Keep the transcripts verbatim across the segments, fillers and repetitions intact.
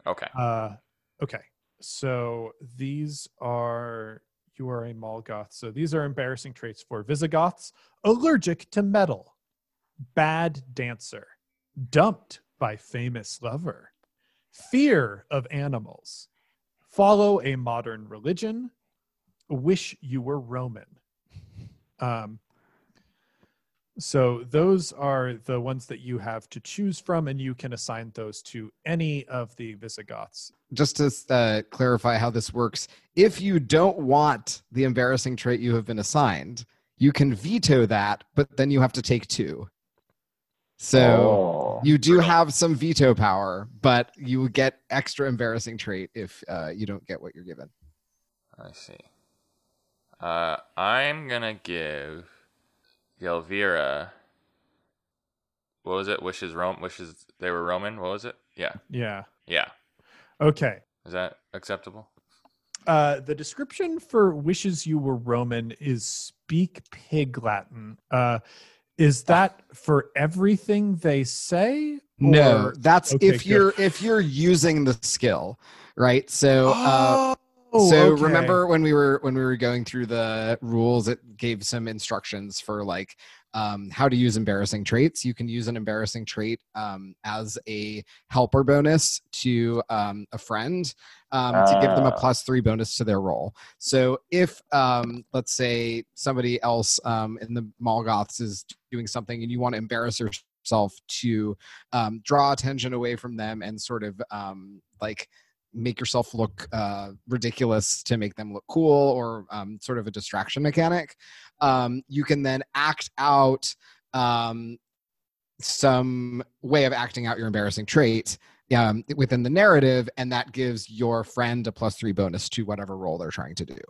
Okay. Uh, okay. So these are, you are a Molgoth. So these are embarrassing traits for Visigoths. Allergic to metal. Bad dancer. Dumped by famous lover. Fear of animals. Follow a modern religion. Wish you were Roman. Um, so those are the ones that you have to choose from, and you can assign those to any of the Visigoths. Just to uh, clarify how this works, if you don't want the embarrassing trait you have been assigned, you can veto that, but then you have to take two. So Oh. you do have some veto power, but you get extra embarrassing trait if uh, you don't get what you're given. I see. Uh, I'm gonna give Yelvira. What was it? Wishes Rome. Wishes they were Roman. What was it? Yeah. Yeah. Yeah. Okay. Is that acceptable? Uh, the description for wishes you were Roman is speak pig Latin. Uh, is that for everything they say? No, or- that's Okay, if good. you're if you're using the skill, right? So uh, Oh, so okay. remember when we were when we were going through the rules, it gave some instructions for like um, how to use embarrassing traits. You can use an embarrassing trait um, as a helper bonus to um, a friend um, to give them a Ah. plus three bonus to their roll. So if um, let's say somebody else um, in the Molgoths is doing something and you want to embarrass yourself to um, draw attention away from them and sort of um, like make yourself look uh, ridiculous to make them look cool, or um, sort of a distraction mechanic, um, you can then act out um, some way of acting out your embarrassing trait um, within the narrative, and that gives your friend a plus three bonus to whatever role they're trying to do.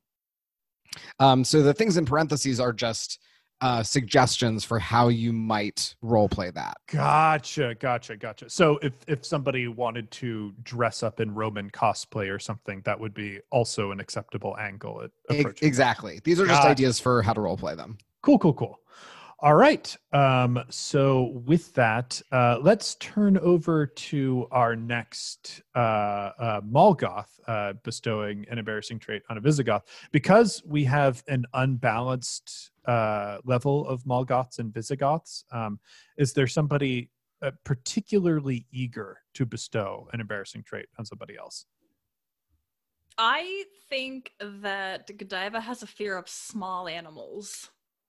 Um, so the things in parentheses are just uh, suggestions for how you might role play that. Gotcha, gotcha, gotcha. So if if somebody wanted to dress up in Roman cosplay or something, that would be also an acceptable angle at E- approaching. exactly. These are just Gotcha. ideas for how to role play them. Cool, cool, cool. All right. Um, so with that, uh, let's turn over to our next uh, uh, Molgoth uh, bestowing an embarrassing trait on a Visigoth. Because we have an unbalanced uh, level of Molgoths and Visigoths, um, is there somebody uh, particularly eager to bestow an embarrassing trait on somebody else? I think that Godiva has a fear of small animals,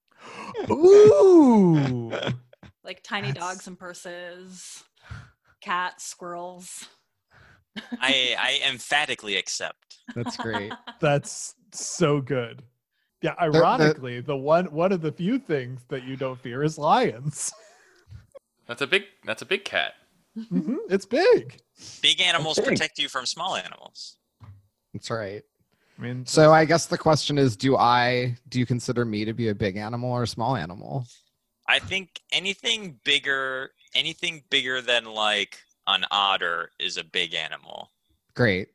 Ooh. like tiny That's- dogs and purses, cats, squirrels. I I emphatically accept. That's great. That's so good. Yeah, the- ironically, the one one of the few things that you don't fear is lions. That's a big. That's a big cat. Mhm, it's big. Big animals big. protect you from small animals. That's right. I mean, So I guess the question is, do I do you consider me to be a big animal or a small animal? I think anything bigger, anything bigger than like an otter is a big animal. Great.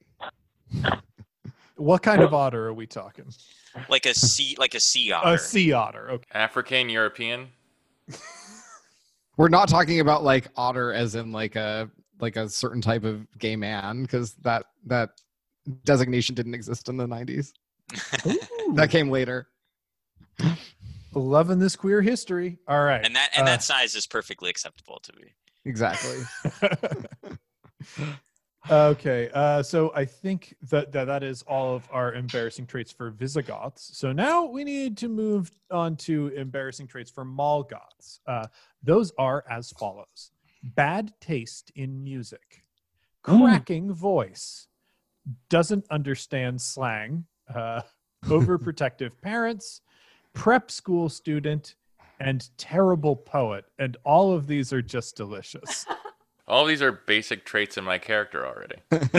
what kind of otter are we talking? Like a sea, like a sea otter. A sea otter. Okay. African, European. We're not talking about like otter as in like a like a certain type of gay man, because that that designation didn't exist in the nineties. That came later. Loving this queer history. All right. and that and Uh, that size is perfectly acceptable to me. Exactly. okay. Uh, so I think that, that that is all of our embarrassing traits for Visigoths. So now we need to move on to embarrassing traits for Molgoths. Uh, those are as follows: bad taste in music, cracking voice, doesn't understand slang, uh, overprotective parents, prep school student, and terrible poet. And all of these are just delicious. All these are basic traits in my character already.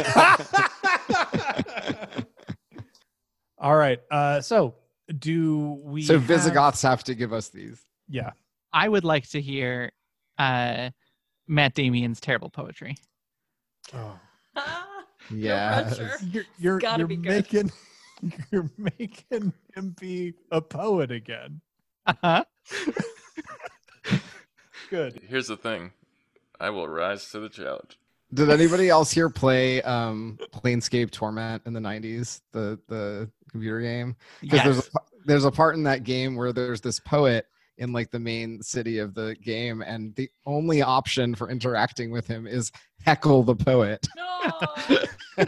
All right. Uh, so do we? So have- Visigoths have to give us these. Yeah. I would like to hear uh, Matt Damien's terrible poetry. Oh. Yeah. pressure. You're you're, gotta you're be good. making you're making him be a poet again. Uh-huh. Good. Here's the thing. I will rise to the challenge. Did anybody else here play um, Planescape Torment in the nineties, the the computer game? Because Yes. there's a, there's a part in that game where there's this poet in like the main city of the game, and the only option for interacting with him is heckle the poet. No.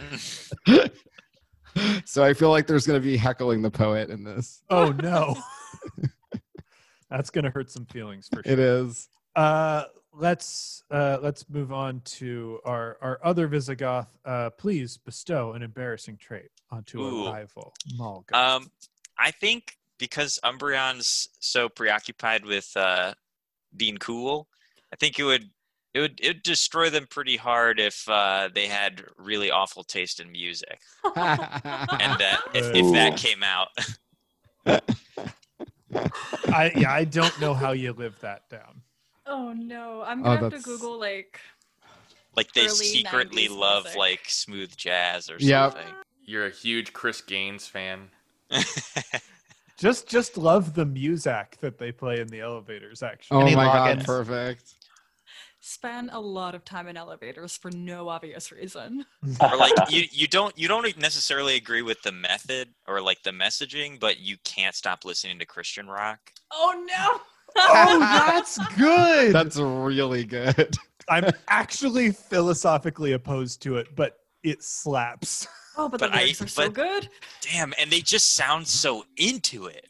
So I feel like there's going to be heckling the poet in this. Oh no. That's gonna hurt some feelings for sure. It is. Uh, let's uh, let's move on to our our other Visigoth. Uh, please bestow an embarrassing trait onto Ooh. a rival Malgoth. Um, I think because Umbreon's so preoccupied with uh, being cool, I think it would it would it would destroy them pretty hard if uh, they had really awful taste in music, and that if, if that came out. I yeah, I don't know how you live that down. Oh no, I'm Oh, gonna have to that's- Google like. Like they Early secretly nineties love music. like smooth jazz or Yep. something. You're a huge Chris Gaines fan. Just just love the music that they play in the elevators. Actually, Oh Any my god, logins? perfect. Spend a lot of time in elevators for no obvious reason. Or like you, you don't you don't necessarily agree with the method or like the messaging, but you can't stop listening to Christian rock. Oh no! oh, that's good. That's really good. I'm actually philosophically opposed to it, but it slaps. Oh, but, But the I- lyrics are so but- good. Damn, and they just sound so into it.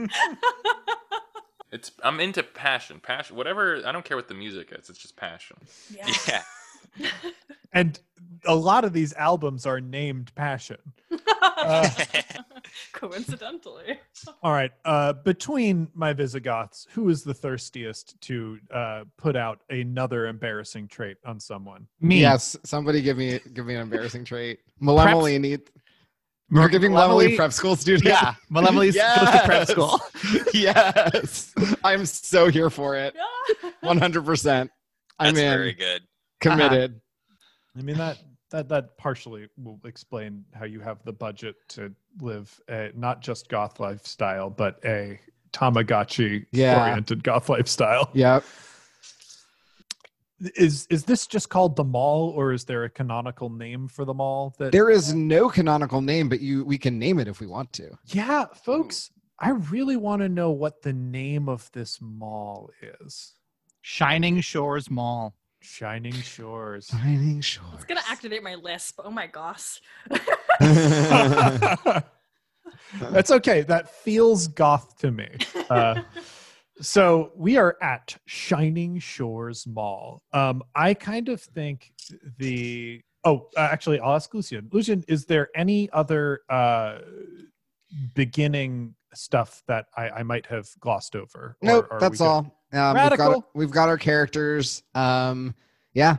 It's I'm into passion, passion. Whatever. I don't care what the music is. It's just passion. Yeah. Yeah. And a lot of these albums are named Passion. Uh, Coincidentally. All right. Uh, between my Visigoths, who is the thirstiest to uh, put out another embarrassing trait on someone? Me. Yes, somebody give me give me an embarrassing trait. Malevolently need. You're giving Malevolently- Malevolently prep school students. Yeah, Malevolently goes to prep school. Yes, I'm so here for it. one hundred percent. I'm That's in. very good. Committed. I mean that that that partially will explain how you have the budget to live a not just goth lifestyle, but a Tamagotchi Yeah. oriented goth lifestyle. Yep. Is is this just called the mall, or is there a canonical name for the mall? That There is no canonical name, but you we can name it if we want to. yeah, folks, I really want to know what the name of this mall is. Shining Shores Mall. Shining Shores. Shining Shores. It's gonna activate my lisp. Oh my gosh. That's okay. That feels goth to me. Uh, so we are at Shining Shores Mall. Um, I kind of think the oh, uh, actually, I'll ask Lucian. Lucian, is there any other uh, beginning stuff that I, I might have glossed over? Or Nope, are that's we good? all. Um, we've, Radical. got, we've got our characters. Um, yeah.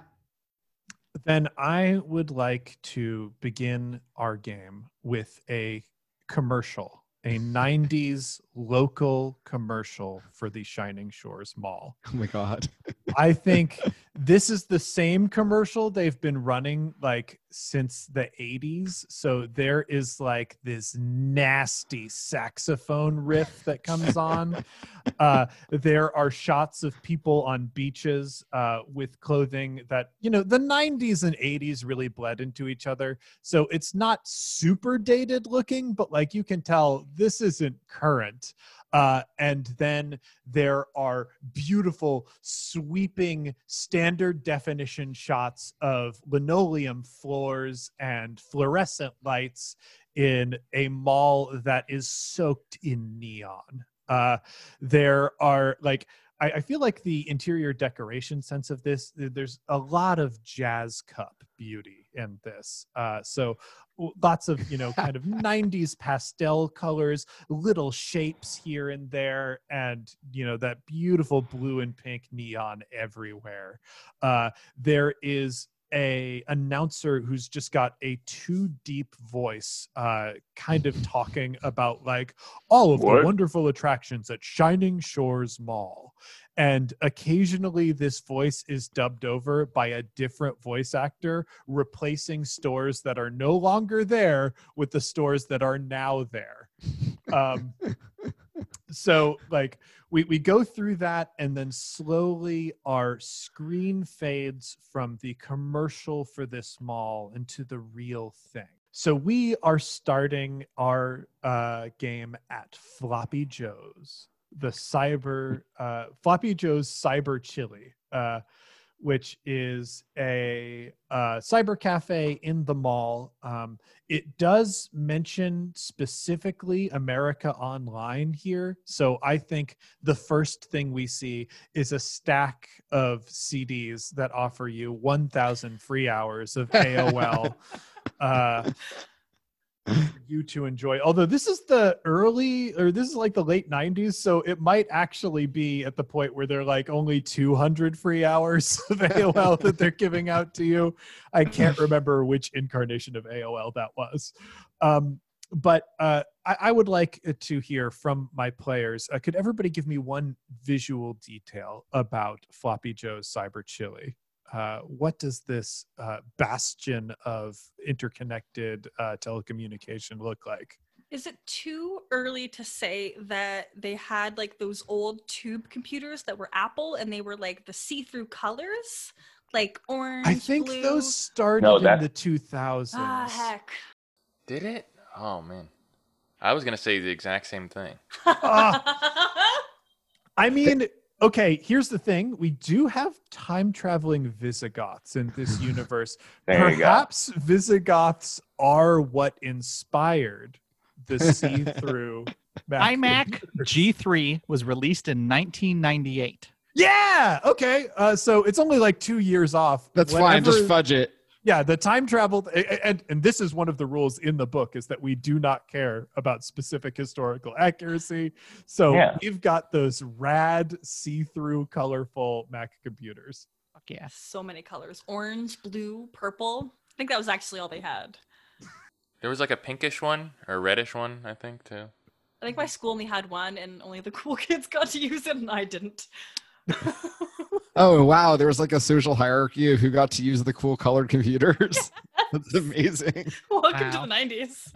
Then I would like to begin our game with a commercial, a nineties local commercial for the Shining Shores Mall. Oh my god. I think this is the same commercial they've been running like since the eighties. So there is like this nasty saxophone riff that comes on. Uh, there are shots of people on beaches uh, with clothing that, you know, the nineties and eighties really bled into each other. So it's not super dated looking, but like you can tell this isn't current. Uh, and then there are beautiful, sweeping, standard definition shots of linoleum floors and fluorescent lights in a mall that is soaked in neon. Uh, there are like, I, I feel like the interior decoration sense of this, there's a lot of jazz cup beauty in this. Uh, so lots of, you know, kind of nineties pastel colors, little shapes here and there, and, you know, that beautiful blue and pink neon everywhere. Uh, there is a announcer who's just got a too deep voice, uh, kind of talking about like all of What? the wonderful attractions at Shining Shores Mall. And occasionally this voice is dubbed over by a different voice actor, replacing stores that are no longer there with the stores that are now there. Um, so like we, we go through that, and then slowly our screen fades from the commercial for this mall into the real thing. So we are starting our uh, game at Floppy Joe's, the cyber uh, Floppy Joe's Cyber Chili, uh, which is a uh, cyber cafe in the mall. Um, it does mention specifically America Online here. So I think the first thing we see is a stack of C Ds that offer you one thousand free hours of A O L uh, for you to enjoy. Although this is the early, or this is like the late nineties, so it might actually be at the point where they're like only two hundred free hours of A O L that they're giving out to you. I can't remember which incarnation of A O L that was. Um, but uh, I, I would like to hear from my players. Uh, could everybody give me one visual detail about Floppy Joe's Cyber Chili? Uh, what does this uh, bastion of interconnected uh, telecommunication look like? Is it too early to say that they had like those old tube computers that were Apple and they were like the see-through colors, like orange, I think blue? those started No, in that- the two thousands. Ah, heck. Did it? Oh man, I was gonna say the exact same thing. I mean, okay, here's the thing. We do have time-traveling Visigoths in this universe. There you go. Perhaps Visigoths are what inspired the see-through Mac iMac computers. G three was released in nineteen ninety-eight. Yeah, okay. Uh, so it's only like two years off. That's fine. Just Whenever- fudge it. Yeah, the time travel, and and this is one of the rules in the book, is that we do not care about specific historical accuracy. So Yeah. we've got those rad, see-through, colorful Mac computers. Fuck yeah. So many colors. Orange, blue, purple. I think that was actually all they had. There was like a pinkish one or a reddish one, I think, too. I think my school only had one and only the cool kids got to use it and I didn't. Oh wow, there was like a social hierarchy of who got to use the cool colored computers. That's amazing. Welcome to Wow. the nineties.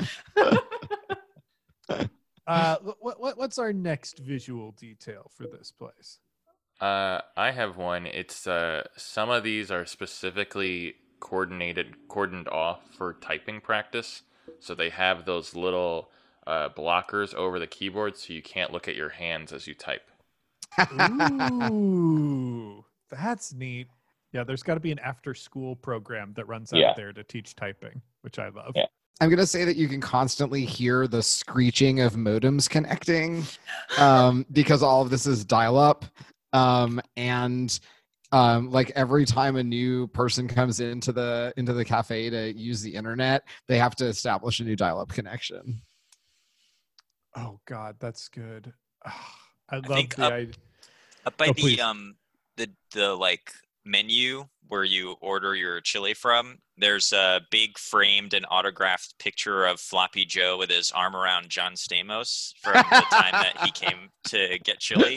Uh, what, what what's our next visual detail for this place? Uh, I have one. It's uh, some of these are specifically coordinated, cordoned off for typing practice. So they have those little uh, blockers over the keyboard, so you can't look at your hands as you type. Ooh, that's neat. Yeah, there's got to be an after-school program that runs out Yeah. there to teach typing, which I love. Yeah. I'm gonna say that you can constantly hear the screeching of modems connecting, um, because all of this is dial-up, um, and um, like every time a new person comes into the into the cafe to use the internet, they have to establish a new dial-up connection. Oh God, that's good. Ah, I love think the up- idea. Up by Oh, the please. um the the like menu where you order your chili from, there's a big framed and autographed picture of Floppy Joe with his arm around John Stamos from the time that he came to get chili.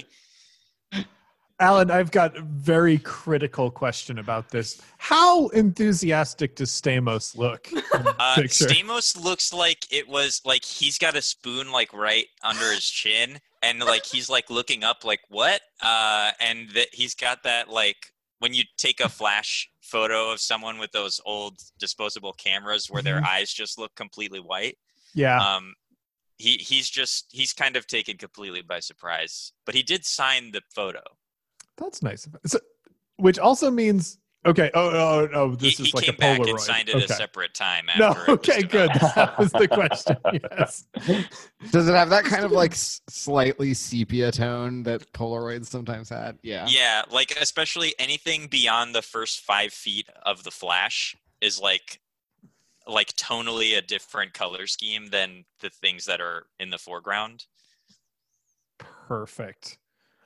Alan, I've got a very critical question about this. How enthusiastic does Stamos look in the Uh, picture? Stamos looks like it was like he's got a spoon like right under his chin, and like he's like looking up like what? Uh, and that he's got that like when you take a flash photo of someone with those old disposable cameras where their Mhm. eyes just look completely white. Yeah. Um, he he's just he's kind of taken completely by surprise, but he did sign the photo. That's nice. of it. So, which also means okay. Oh, oh, oh He, this he is like came a back Polaroid. and signed it okay. a separate time. No, After it was okay, good. developed. That was the question. Yes. Does it have that kind of like s- slightly sepia tone that Polaroids sometimes had? Yeah. Yeah, like especially anything beyond the first five feet of the flash is like like tonally a different color scheme than the things that are in the foreground. Perfect.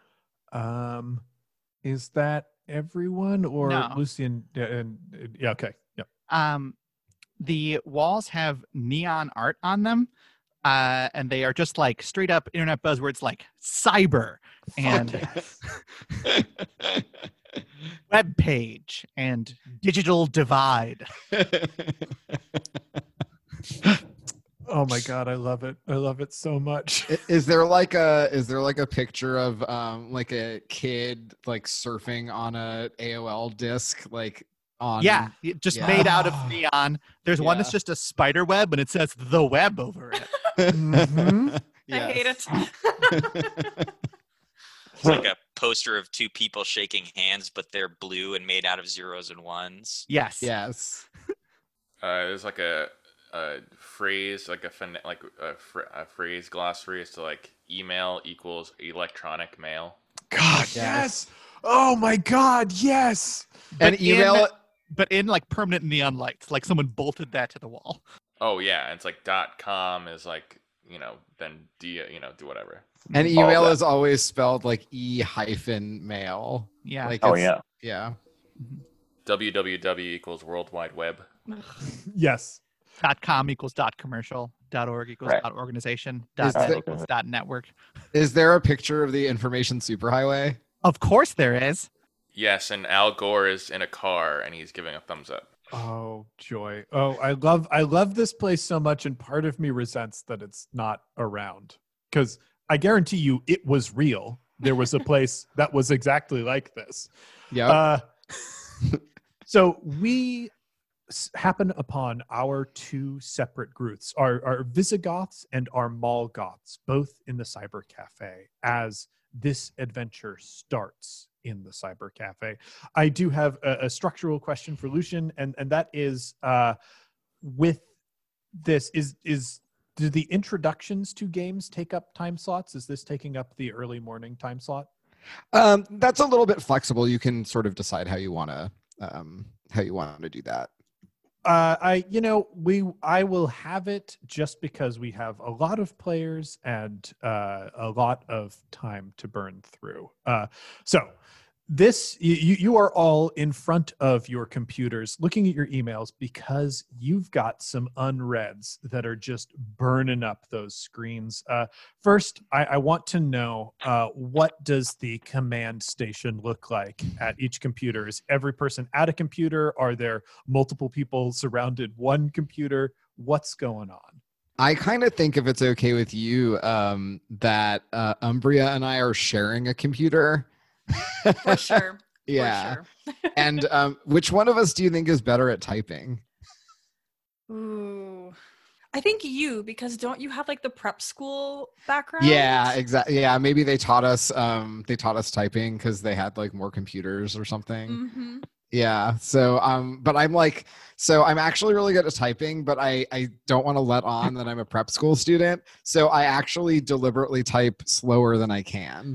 Um, is that everyone or No. Lucian? Yeah, and, yeah. Okay. Yeah. Um, the walls have neon art on them, uh, and they are just like straight up internet buzzwords like cyber and web page and digital divide. Oh my god, I love it. I love it so much. I- Is there like a is there like a picture of um like a kid like surfing on a A O L disc like on Yeah, it just yeah. made out of Ah. neon. There's one that's Yeah. just a spider web, and it says the web over it. Mhm. I hate Yes. it. It's like a poster of two people shaking hands, but they're blue and made out of zeros and ones. Yes. Yes. Uh, there's like a, a phrase, like a phone- like a, fr- a phrase glossary is to like email equals electronic mail. God, Yes. yes. Oh my god, yes. And But email in, but in like permanent neon lights, like someone bolted that to the wall. Oh yeah, and it's like dot com is like, you know, then D, you know, do whatever. and All email that. is always spelled like e hyphen mail. Yeah. Like Oh it's- yeah. Yeah. www equals World Wide Web. Yes. Dot com equals dot commercial. Dot org equals Right. dot organization. Is Dot net the- equals dot network. Is there a picture of the information superhighway? Of course there is. Yes, and Al Gore is in a car and he's giving a thumbs up. Oh joy. Oh, I love I love this place so much, and part of me resents that it's not around. Because I guarantee you it was real. There was a place that was exactly like this. Yeah. Uh, so we s- happen upon our two separate groups, our, our Visigoths and our Malgoths, both in the Cyber Cafe, as this adventure starts in the Cyber Cafe. I do have a, a structural question for Lucian, and, and that is uh, with this, is is do the introductions to games take up time slots? Is this taking up the early morning time slot? Um, that's a little bit flexible. You can sort of decide how you want to um, how you want to do that. Uh, I, you know, we, I will have it just because we have a lot of players and uh, a lot of time to burn through. Uh, so this, you, you are all in front of your computers looking at your emails because you've got some unreads that are just burning up those screens. Uh, first, I, I want to know uh, what does the command station look like at each computer? Is every person at a computer? Are there multiple people surrounded one computer? What's going on? I kind of think if it's okay with you, um, that uh, Umbria and I are sharing a computer. For sure. Yeah. For sure. And um, which one of us do you think is better at typing? Ooh. I think you, because don't you have like the prep school background? Yeah, exactly. Yeah, maybe they taught us. Um, they taught us typing because they had like more computers or something. Mm-hmm. Yeah. So, um, but I'm like, so I'm actually really good at typing, but I I don't want to let on that I'm a prep school student. So I actually deliberately type slower than I can.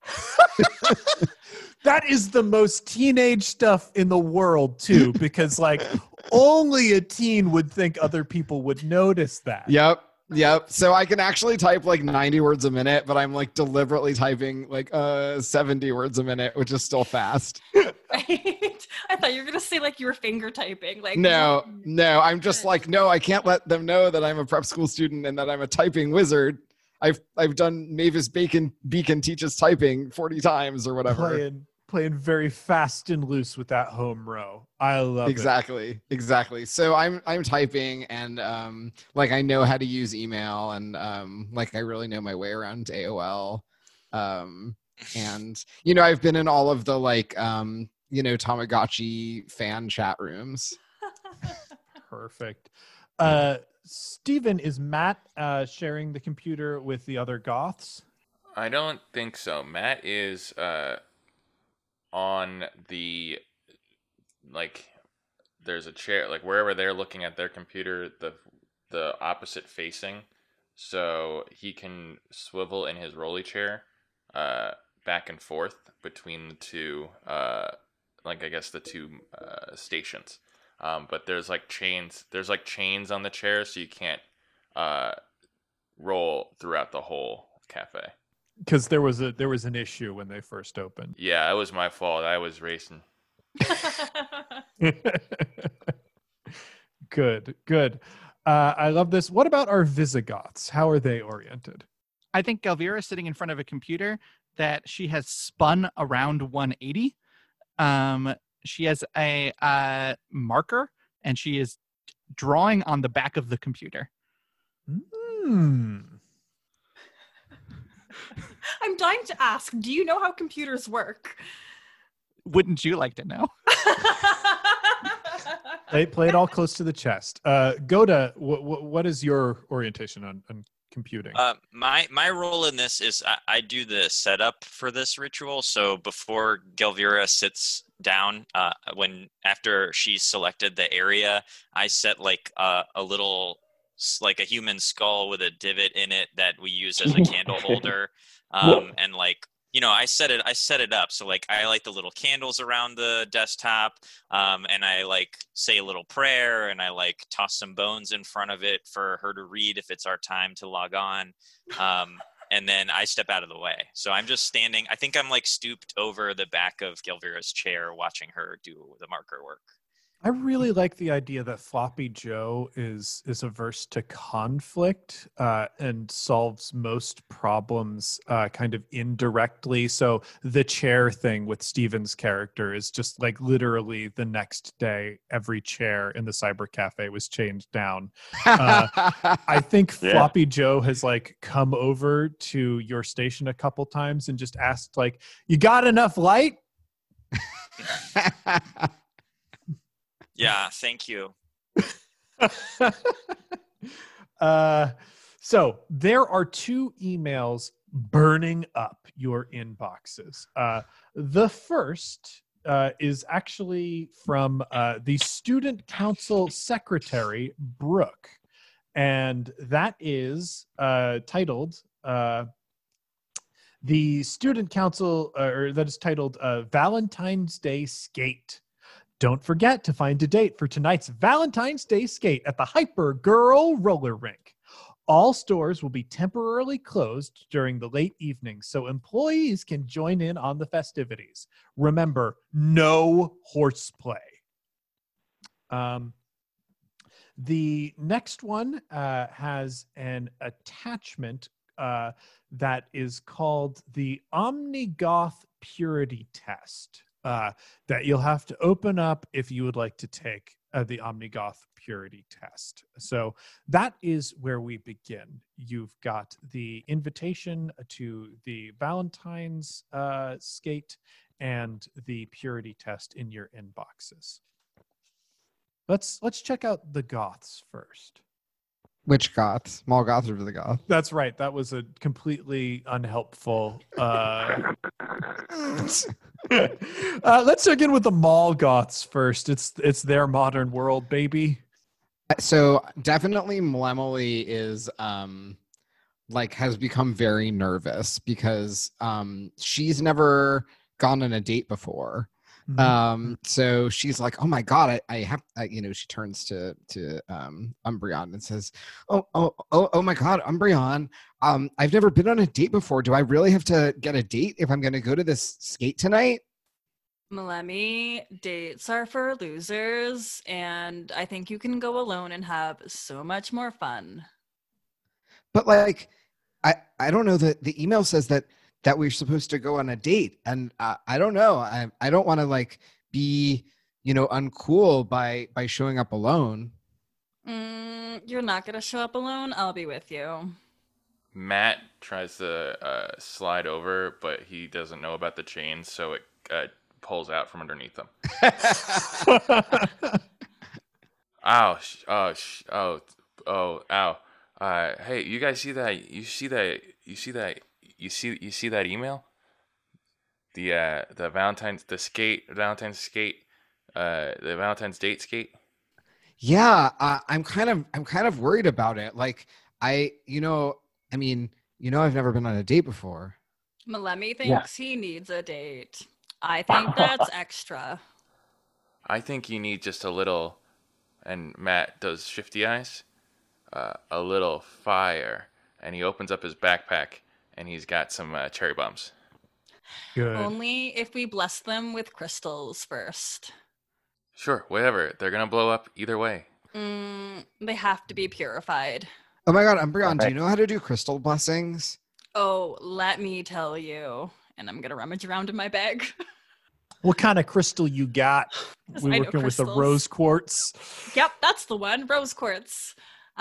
That is the most teenage stuff in the world too, because like only a teen would think other people would notice that. Yep. Yep. So I can actually type like ninety words a minute, but I'm like deliberately typing like uh seventy words a minute, which is still fast. Right? I thought you were gonna say like you were finger typing. Like No, no, I'm just like, no, I can't let them know that I'm a prep school student and that I'm a typing wizard. I've I've done Mavis Bacon Beacon teaches typing forty times or whatever. Playing playing very fast and loose with that home row. I love it. Exactly, exactly. So I'm I'm typing and um like I know how to use email and um like I really know my way around A O L. Um and you know I've been in all of the like um you know Tamagotchi fan chat rooms. Perfect. Uh, Steven, is Matt uh, sharing the computer with the other Goths? I don't think so. Matt is uh, on the, like, there's a chair, like wherever they're looking at their computer, the the opposite facing, so he can swivel in his rolly chair, uh, back and forth between the two, uh, like I guess the two uh, stations. Um, but there's like chains. There's like chains on the chair, so you can't uh, roll throughout the whole cafe. Because there was a there was an issue when they first opened. Yeah, it was my fault. I was racing. Good, good. Uh, I love this. What about our Visigoths? How are they oriented? I think Galvira is sitting in front of a computer that she has spun around one eighty. Um, she has a uh, marker, and she is drawing on the back of the computer. Hmm. I'm dying to ask, do you know how computers work? Wouldn't you like to know? Play, play it all close to the chest. Uh, Goda, wh- wh- what is your orientation on, on computing? Uh, my my role in this is I, I do the setup for this ritual. So before Gelvira sits down, uh, when after she's selected the area, I set like a, a little s- like a human skull with a divot in it that we use as a candle holder, um, and like. You know, I set it. I set it up so like I light the little candles around the desktop, um, and I like say a little prayer, and I like toss some bones in front of it for her to read if it's our time to log on, um, and then I step out of the way. So I'm just standing. I think I'm like stooped over the back of Gelvira's chair, watching her do the marker work. I really like the idea that Floppy Joe is is averse to conflict uh, and solves most problems uh, kind of indirectly. So the chair thing with Steven's character is just like literally the next day, every chair in the cyber cafe was changed down. Uh, I think Yeah. Floppy Joe has like come over to your station a couple times and just asked like, "You got enough light?" Yeah, thank you. uh, so there are two emails burning up your inboxes. Uh, the first uh, is actually from uh, the student council secretary, Brooke. And that is uh, titled, uh, the student council, uh, or that is titled uh, Valentine's Day Skate. Don't forget to find a date for tonight's Valentine's Day skate at the Hyper Girl Roller Rink. All stores will be temporarily closed during the late evening so employees can join in on the festivities. Remember, no horseplay. Um, the next one uh, has an attachment uh, that is called the Omnigoth Purity Test. Uh, that you'll have to open up if you would like to take uh, the Omnigoth Purity Test. So that is where we begin. You've got the invitation to the Valentine's uh, skate and the Purity Test in your inboxes. Let's let's check out the Goths first. Which goths? Mall goths or the goth? That's right. That was a completely unhelpful. Uh, uh, let's check in with the mall goths first. It's it's their modern world, baby. So definitely Mlemily is um like has become very nervous because um she's never gone on a date before. Mhm. Um so she's like, oh my god, I, I have I, you know, she turns to to um Umbreon and says, oh oh oh oh my god, Umbreon, um I've never been on a date before. Do I really have to get a date if I'm gonna go to this skate tonight? Malemi, dates are for losers, and I think you can go alone and have so much more fun. But like I I don't know that the email says that that we're supposed to go on a date, and uh, I don't know. I I don't want to like be, you know, uncool by by showing up alone. Mm, you're not gonna show up alone. I'll be with you. Matt tries to uh, slide over, but he doesn't know about the chains, so it uh, pulls out from underneath him. Ow! sh- Oh! sh- Oh! Oh! Ow! Uh, hey, you guys see that? You see that? You see that? You see? You see that email? The uh, the Valentine's the skate Valentine's skate, uh, the Valentine's date skate. Yeah, uh, I'm kind of I'm kind of worried about it. Like I, you know, I mean, you know, I've never been on a date before. Malemi thinks he needs a date. I think that's extra. I think you need just a little, and Matt does shifty eyes, uh, a little fire, and he opens up his backpack, and he's got some uh, cherry bombs. Good. Only if we bless them with crystals first. Sure, whatever. They're gonna blow up either way. Mm, they have to be purified. Oh my god, Umbreon, do you know how to do crystal blessings? Oh, let me tell you. And I'm gonna rummage around in my bag. What kind of crystal you got? 'Cause We're I know working with the crystals. rose quartz. Yep, that's the one. Rose quartz.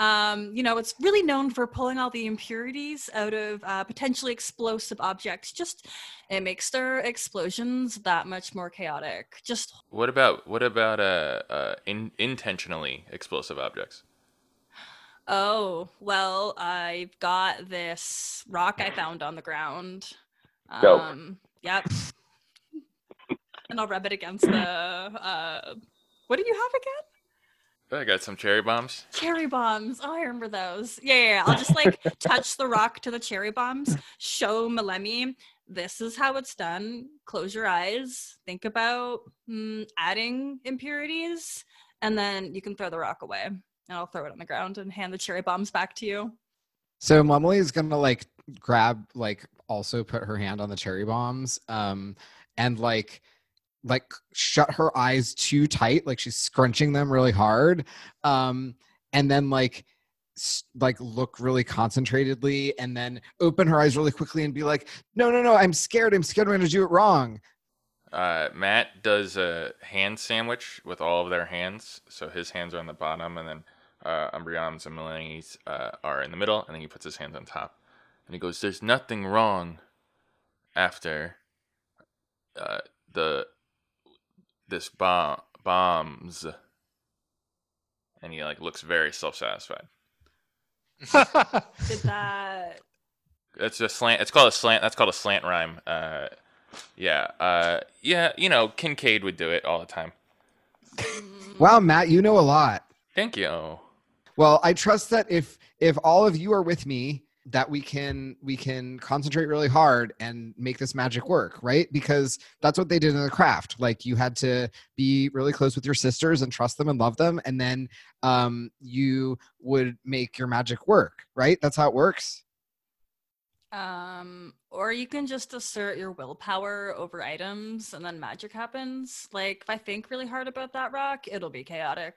Um, you know, it's really known for pulling all the impurities out of uh, potentially explosive objects. Just it makes their explosions that much more chaotic. Just What about what about uh, uh in, intentionally explosive objects? oh well, I've got this rock I found on the ground. Dope. Um, yep. And I'll rub it against the. Uh, what do you have again? I got some cherry bombs. Cherry bombs. Oh, I remember those. Yeah, yeah, yeah. I'll just like touch the rock to the cherry bombs, show Malemi, this is how it's done. Close your eyes. Think about mm, adding impurities, and then you can throw the rock away. And I'll throw it on the ground and hand the cherry bombs back to you. So Mumley is gonna like grab, like also put her hand on the cherry bombs, um, and like like shut her eyes too tight, like she's scrunching them really hard, um, and then like s- like look really concentratedly, and then open her eyes really quickly and be like, no, no, no, I'm scared. I'm scared. I'm gonna do it wrong. Uh, Matt does a hand sandwich with all of their hands, so his hands are on the bottom, and then uh, Umbreon's and Melanie's uh, are in the middle, and then he puts his hands on top, and he goes, "There's nothing wrong." After uh, the this bomb bombs, and he like looks very self-satisfied. Did that? It's a slant. It's called a slant. That's called a slant rhyme. Uh, yeah. Uh, yeah. You know, Kincaid would do it all the time. Wow, Matt, you know a lot. Thank you. Well, I trust that if if all of you are with me, that we can we can concentrate really hard and make this magic work, right? Because that's what they did in the craft. Like you had to be really close with your sisters and trust them and love them, and then um, you would make your magic work, right? That's how it works. Um, or you can just assert your willpower over items and then magic happens. Like, if I think really hard about that rock, it'll be chaotic.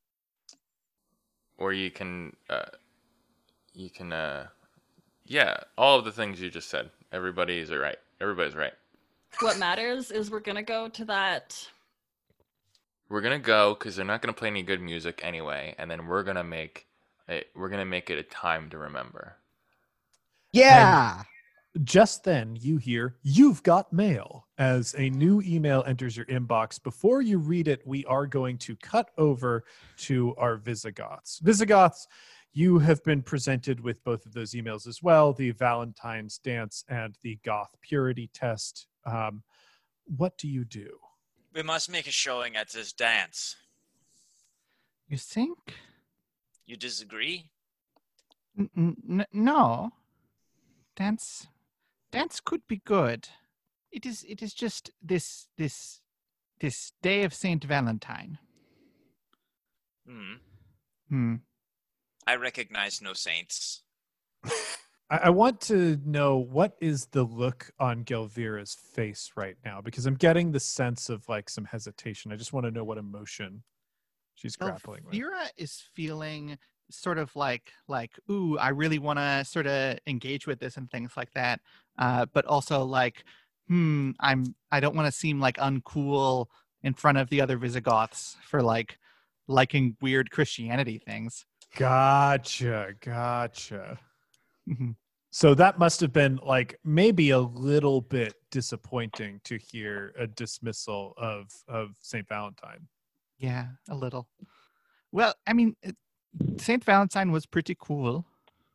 Or you can, uh, you can, uh, yeah, all of the things you just said. Everybody's right. Everybody's right. What matters is we're gonna go to that. We're gonna go because they're not gonna play any good music anyway, and then we're gonna make it. We're gonna make it a time to remember. Yeah. Just then, you hear, "You've got mail," as a new email enters your inbox. Before you read it, we are going to cut over to our Visigoths. Visigoths, you have been presented with both of those emails as well, the Valentine's Dance and the Goth Purity Test. Um, what do you do? We must make a showing at this dance. You think? You disagree? N- n- no. Dance, dance could be good. It is. It is just this. This. This day of Saint Valentine. Hmm. Hmm. I recognize no saints. I, I want to know, what is the look on Gelvira's face right now? Because I'm getting the sense of like some hesitation. I just want to know what emotion she's grappling with. Elvira is feeling sort of like like ooh, I really want to sort of engage with this and things like that. Uh, but also like, hmm, I'm I don't want to seem like uncool in front of the other Visigoths for like liking weird Christianity things. Gotcha, gotcha. So that must have been like maybe a little bit disappointing to hear a dismissal of of Saint Valentine. Yeah, a little. Well, I mean, Saint Valentine was pretty cool.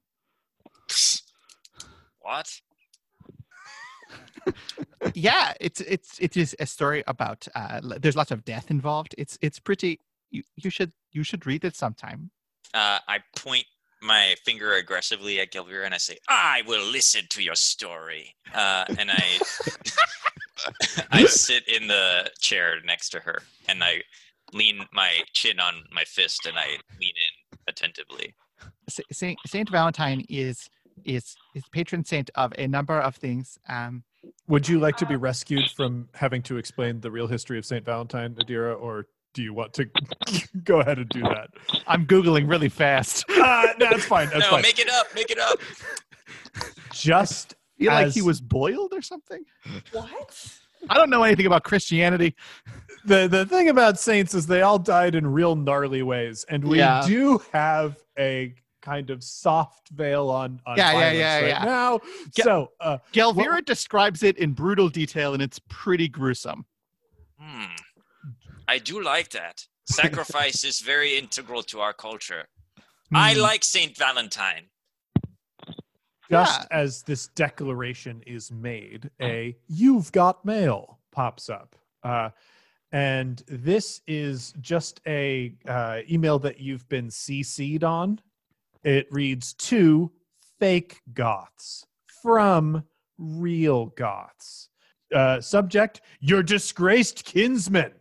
What? Yeah, it's it's it is a story about. Uh, there's lots of death involved. It's it's pretty. You, you should you should read it sometime. Uh, I point my finger aggressively at Gelvira and I say, "I will listen to your story." Uh, and I I sit in the chair next to her and I lean my chin on my fist and I lean in attentively. Saint Saint Valentine is is is patron saint of a number of things. Um, Would you like to be rescued from having to explain the real history of Saint Valentine, Adira, or do you want to go ahead and do that? I'm Googling really fast. Uh, that's fine. That's no, fine. make it up, make it up. Just Feel like he as- was boiled or something. What? I don't know anything about Christianity. the the thing about saints is they all died in real gnarly ways, and we Yeah. do have a kind of soft veil on, on Yeah, yeah, violence yeah, right yeah. now. Ge- so uh, Gelvira Well- describes it in brutal detail, and it's pretty gruesome. Hmm. I do like that. Sacrifice is very integral to our culture. I Hmm. like Saint Valentine. just Yeah. as this declaration is made, a "You've got mail" pops up. Uh, and this is just a uh, email that you've been C C'd on. It reads, to fake Goths from real Goths. Uh, subject, your disgraced kinsman.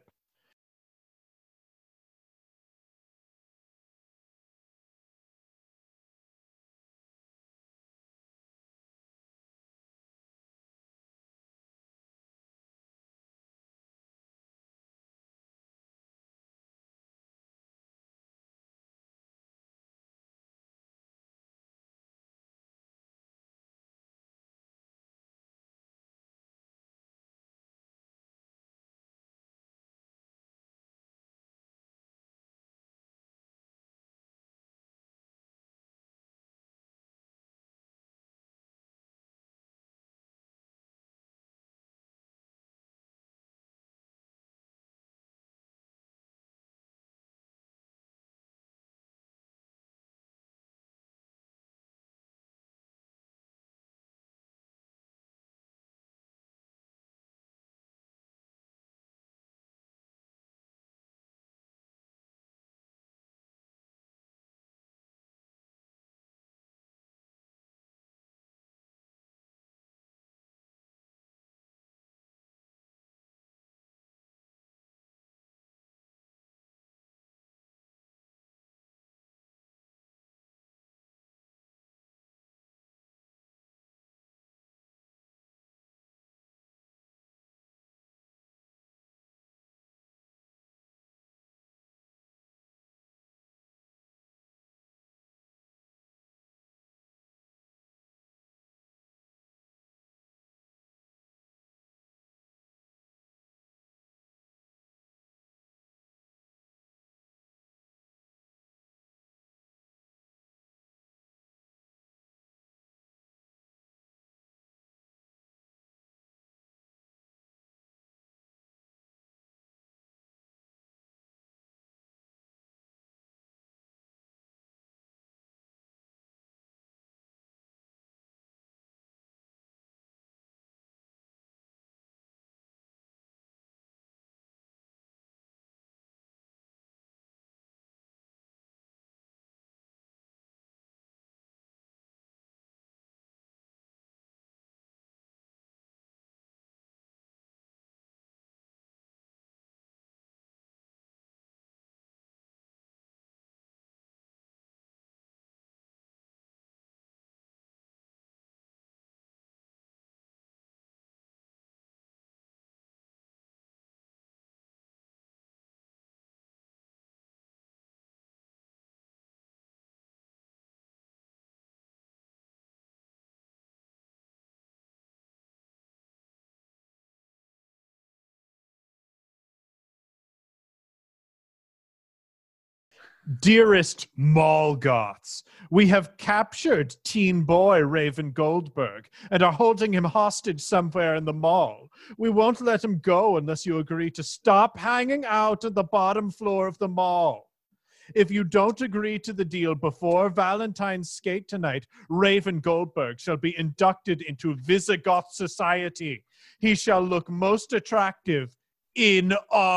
Dearest Mall Goths, we have captured teen boy Raven Goldberg and are holding him hostage somewhere in the mall. We won't let him go unless you agree to stop hanging out at the bottom floor of the mall. If you don't agree to the deal before Valentine's skate tonight, Raven Goldberg shall be inducted into Visigoth society. He shall look most attractive in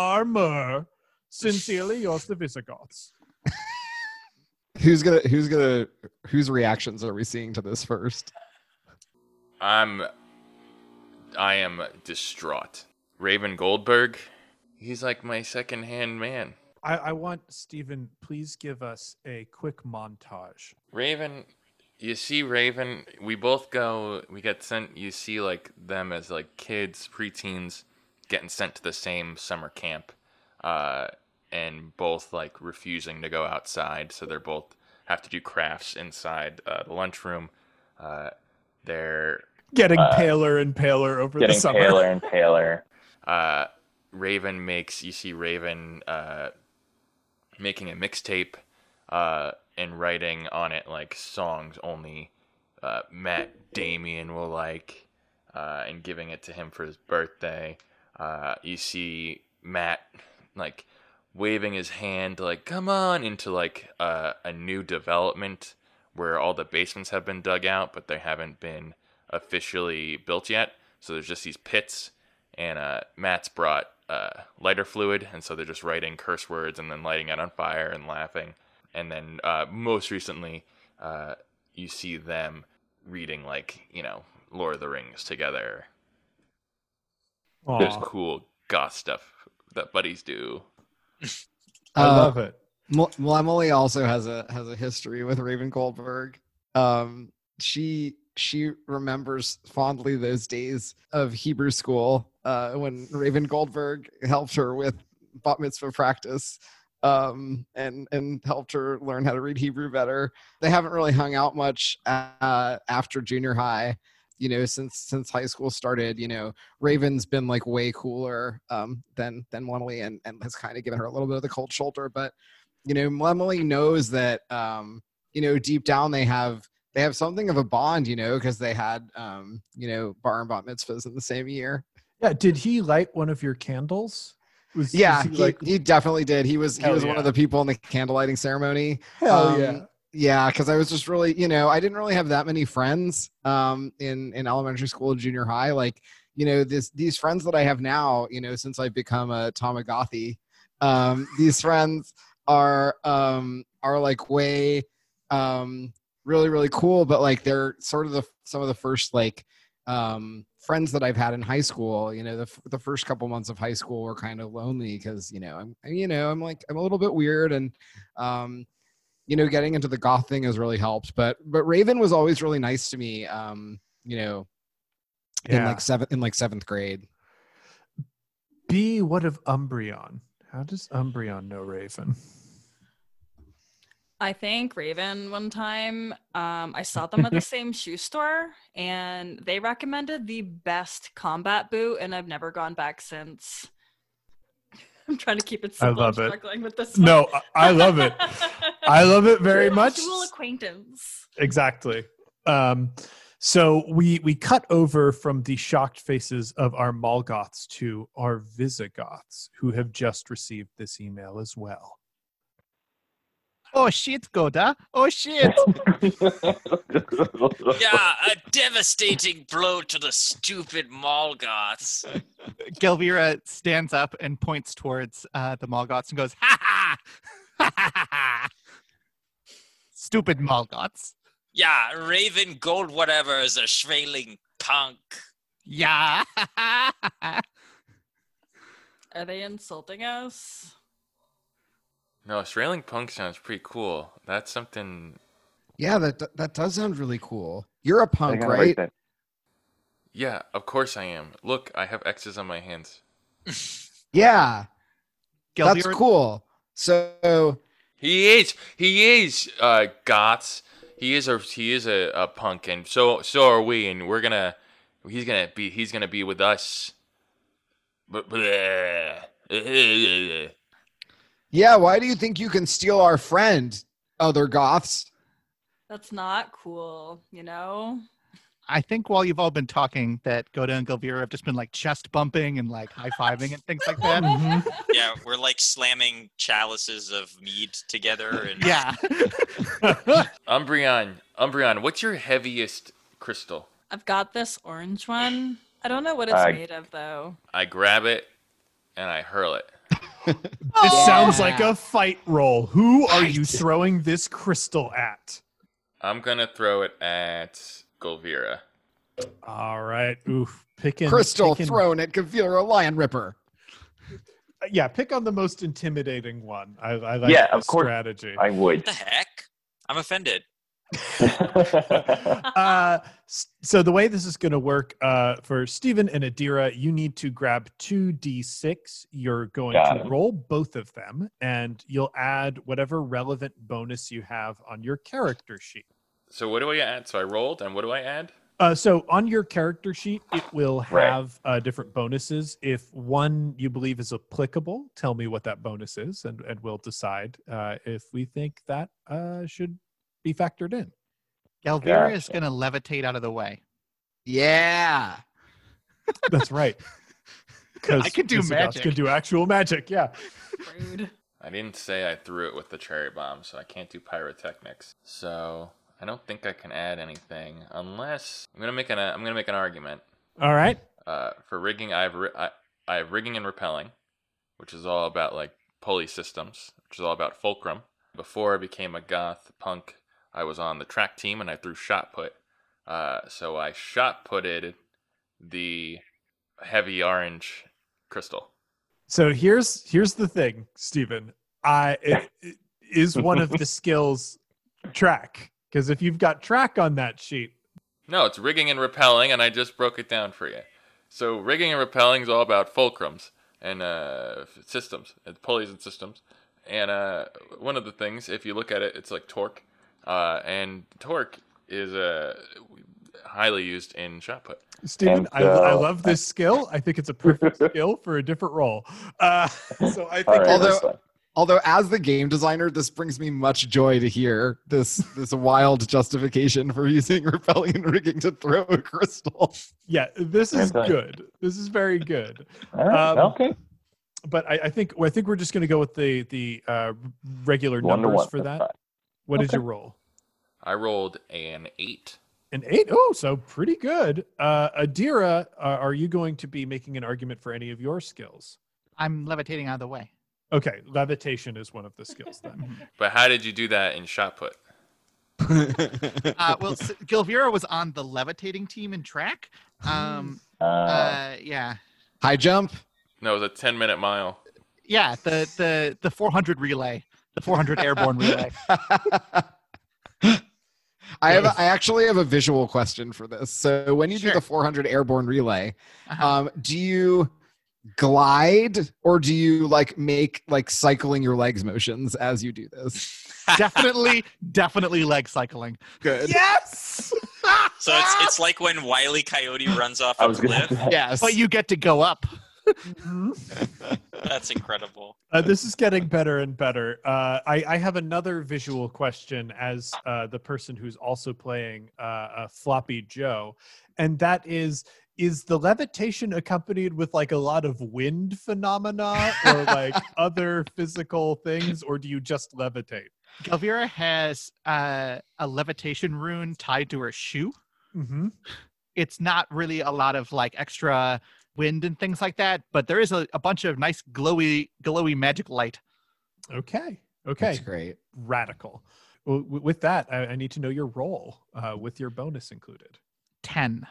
armor. Sincerely, yours, the Visigoths. Who's gonna? Who's gonna? Whose reactions are we seeing to this first? I'm, I am distraught. Raven Goldberg, he's like my second-hand man. I, I want Stephen, please give us a quick montage. Raven, you see Raven, we both go, we get sent, you see like them as like kids, preteens, getting sent to the same summer camp, uh, and both like refusing to go outside, so they're both have to do crafts inside uh, the lunchroom. Uh, they're Getting Uh, paler and paler over the getting summer. paler and paler. uh, Raven makes, you see Raven uh, making a mixtape uh, and writing on it like songs only uh, Matt Damien will like, uh, and giving it to him for his birthday. Uh, you see Matt like waving his hand like, come on, into like uh, a new development where all the basements have been dug out, but they haven't been officially built yet. So there's just these pits, and uh, Matt's brought uh, lighter fluid, and so they're just writing curse words and then lighting it on fire and laughing. And then uh, most recently, uh, you see them reading like, you know, Lord of the Rings together. There's Aw, cool goth stuff that buddies do. I Uh, love it. Well, well, Emily also has a has a history with Raven Goldberg. Um, she she remembers fondly those days of Hebrew school uh, when Raven Goldberg helped her with bat mitzvah practice, um, and and helped her learn how to read Hebrew better. They haven't really hung out much uh, after junior high. You know, since since high school started, you know, Raven's been like way cooler um, than than Emily, and and has kind of given her a little bit of the cold shoulder, but. You know, Emily knows that, um, you know, deep down they have they have something of a bond, you know, because they had, um, you know, bar and bat mitzvahs in the same year. Yeah, did he light one of your candles? Was, Yeah, was he he, like, he definitely did. He was he Hell was one yeah. of the people in the candle lighting ceremony. hell um, yeah. Yeah, because I was just really, you know, I didn't really have that many friends um, in in elementary school and junior high. Like, you know, this these friends that I have now, you know, since I've become a Tamagotchi, um, these friends are um are like way um really really cool, but like they're sort of the some of the first like um friends that I've had in high school. You know, the the first couple months of high school were kind of lonely because you know I'm you know I'm like I'm a little bit weird, and um you know getting into the goth thing has really helped. But but Raven was always really nice to me. Um you know in Yeah. like seventh in like seventh grade. B, what of Umbreon? How does Umbreon know Raven? I think Raven one time, um, I saw them at the same shoe store, and they recommended the best combat boot, and I've never gone back since. I'm trying to keep it I simple. love I'm it. struggling with this one. No, I- I love it. I love it very much. Casual acquaintance. Exactly. Um, so we we cut over from the shocked faces of our Molgoths to our Visigoths, who have just received this email as well. Oh shit, Goda. Oh shit. Yeah, a devastating blow to the stupid Molgoths. Gelvira stands up and points towards uh, the Molgoths and goes, ha ha! Ha ha ha! Stupid Molgoths. Yeah, Raven Gold whatever is a Schweling punk. Yeah. Are they insulting us? No, Australian punk sounds pretty cool. That's something. Yeah, that that does sound really cool. You're a I punk, kinda like right? that. Yeah, of course I am. Look, I have X's on my hands. Yeah, that's Gelvira, cool. So He is. He is. Uh, goths. He is a. He is a, a punk, and so so are we. And we're gonna. He's gonna be. He's gonna be with us. But. yeah, why do you think you can steal our friend, other goths? That's not cool, you know? I think while you've all been talking that Goda and Gelvira have just been like chest bumping and like high-fiving and things like that. Mhm. Yeah, we're like slamming chalices of mead together. And Yeah. Umbreon. Umbreon. What's your heaviest crystal? I've got this orange one. I don't know what it's Uh, made of, though. I grab it, and I hurl it. This sounds Yeah. like a fight roll. Who are you Right. throwing this crystal at? I'm gonna throw it at Golvira. All right. Oof. Picking Crystal picking- thrown at Gelvira Lion Ripper. Yeah, pick on the most intimidating one. I, I like Yeah, the of course. strategy. I would. what the heck? I'm offended. uh, s- so the way this is going to work uh, for Stephen and Adira, you need to grab two d six. You're going Got to it. roll both of them, and you'll add whatever relevant bonus you have on your character sheet. So what do I add? So I rolled, and what do I add? Uh, so on your character sheet, it will Right. have uh, different bonuses. If one you believe is applicable, tell me what that bonus is, and, and we'll decide uh, if we think that uh, should be factored in. Galvira is Gotcha. going to levitate out of the way. Yeah. That's right. I can do Visigoths magic. Can do actual magic. Yeah. Rude. I didn't say I threw it with the cherry bomb, so I can't do pyrotechnics. So I don't think I can add anything unless I'm gonna make an I'm gonna make an argument. All right. Uh, for rigging, I have ri- I, I have rigging and repelling, which is all about like pulley systems, which is all about fulcrum. Before I became a goth punk, I was on the track team and I threw shot put. Uh, so I shot putted the heavy orange crystal. So here's here's the thing, Stephen. I it, it is one of the skills track, because if you've got track on that sheet, No, it's rigging and repelling, and I just broke it down for you. So rigging and repelling is all about fulcrums and uh, systems, and pulleys and systems. And uh, one of the things, if you look at it, it's like torque, uh, and torque is uh, highly used in shot put. Stephen, And I, I so- love this skill. I think it's a perfect skill for a different role. Uh, so I think All right, Although- that's fine. Although, as the game designer, this brings me much joy to hear this this wild justification for using repelling and rigging to throw a crystal. yeah, this is Okay. good. This is very good. All right. um, okay. But I, I think well, I think we're just going to go with the the uh, regular One to numbers one. for that's that. fine. What is Okay. your roll? I rolled an eight. An eight. Oh, so pretty good. Uh, Adira, uh, are you going to be making an argument for any of your skills? I'm levitating out of the way. Okay, levitation is one of the skills then. But how did you do that in shot put? Uh, well, S- Gilvira was on the levitating team in track. Um, Uh, uh, yeah, High jump. No, it was a ten minute mile. yeah. The the the four hundred relay, the four hundred airborne relay. I have. A, I actually have a visual question for this. So, when you do Sure. the four hundred airborne relay, Uh-huh. um, do you glide or do you like make like cycling your legs motions as you do this? definitely, definitely leg cycling. Good. Yes. So it's it's like when Wile E. Coyote runs off I a was gonna cliff. say. Yes. But you get to go up. That's incredible. Uh, this is getting better and better. Uh, I, I have another visual question as uh, the person who's also playing uh, uh, Floppy Joe, and that is: is the levitation accompanied with like a lot of wind phenomena or like other physical things, or do you just levitate? Galvira has uh, a levitation rune tied to her shoe. Mm-hmm. It's not really a lot of like extra wind and things like that, but there is a, a bunch of nice glowy, glowy magic light. Okay. Okay. That's great. Radical. Well, w- with that, I, I need to know your role uh, with your bonus included. Ten.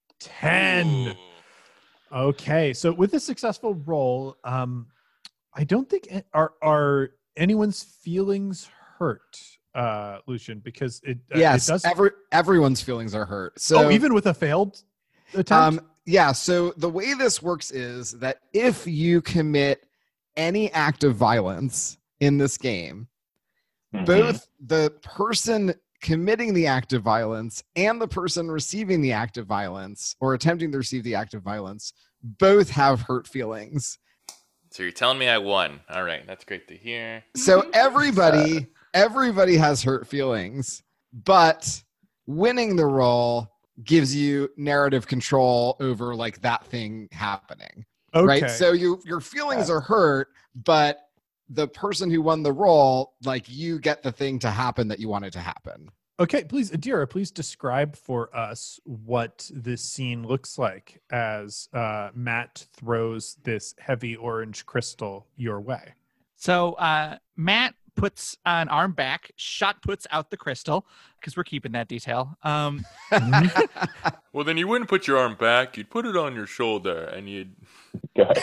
Ten. Ooh. Okay, so with a successful roll, um, I don't think a- are are anyone's feelings hurt, uh, Lucian, because it uh, Yes. it does. Every everyone's feelings are hurt. So oh, even with a failed attempt. Um, yeah, so the way this works is that if you commit any act of violence in this game, Mhm. both the person committing the act of violence and the person receiving the act of violence or attempting to receive the act of violence both have hurt feelings. So you're telling me I won. All right, that's great to hear. So everybody, everybody has hurt feelings, but winning the roll gives you narrative control over like that thing happening. okay. Right? So you your feelings are hurt, but the person who won the roll, like you get the thing to happen that you wanted to happen. Okay, please, Adira, please describe for us what this scene looks like as uh, Matt throws this heavy orange crystal your way. So uh, Matt puts an arm back, shot puts out the crystal, because we're keeping that detail. Um, Well, then you wouldn't put your arm back. You'd put it on your shoulder, and you'd. Good.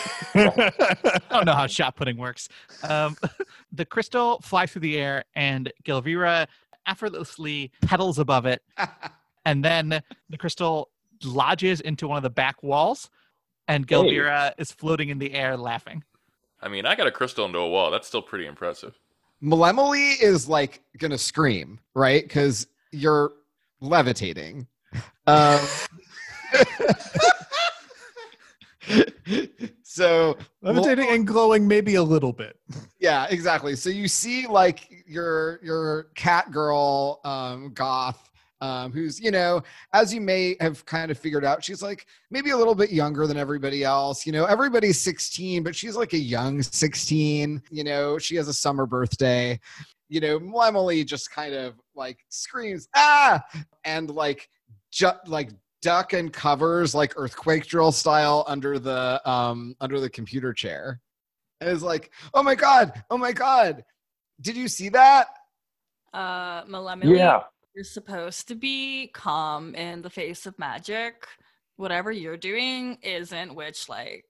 I don't know how shot putting works. Um, the crystal flies through the air, and Gilvira effortlessly pedals above it, and then the crystal lodges into one of the back walls, and Gilvira is floating in the air laughing. I mean, I got a crystal into a wall. That's still pretty impressive. Malemole is like gonna scream, right? Because you're levitating. Um, so Levitating and glowing maybe a little bit. yeah, exactly. So you see like your your cat girl um goth um who's, you know, as you may have kind of figured out, she's like maybe a little bit younger than everybody else. You know, everybody's sixteen, but she's like a young sixteen. You know, she has a summer birthday. You know, Emily just kind of like screams, ah, and like ju- like duck and covers like earthquake drill style under the um under the computer chair. And it's like, oh my god, oh my god. Did you see that? Uh, Malemily, Yeah. you're supposed to be calm in the face of magic. Whatever you're doing isn't witch-like.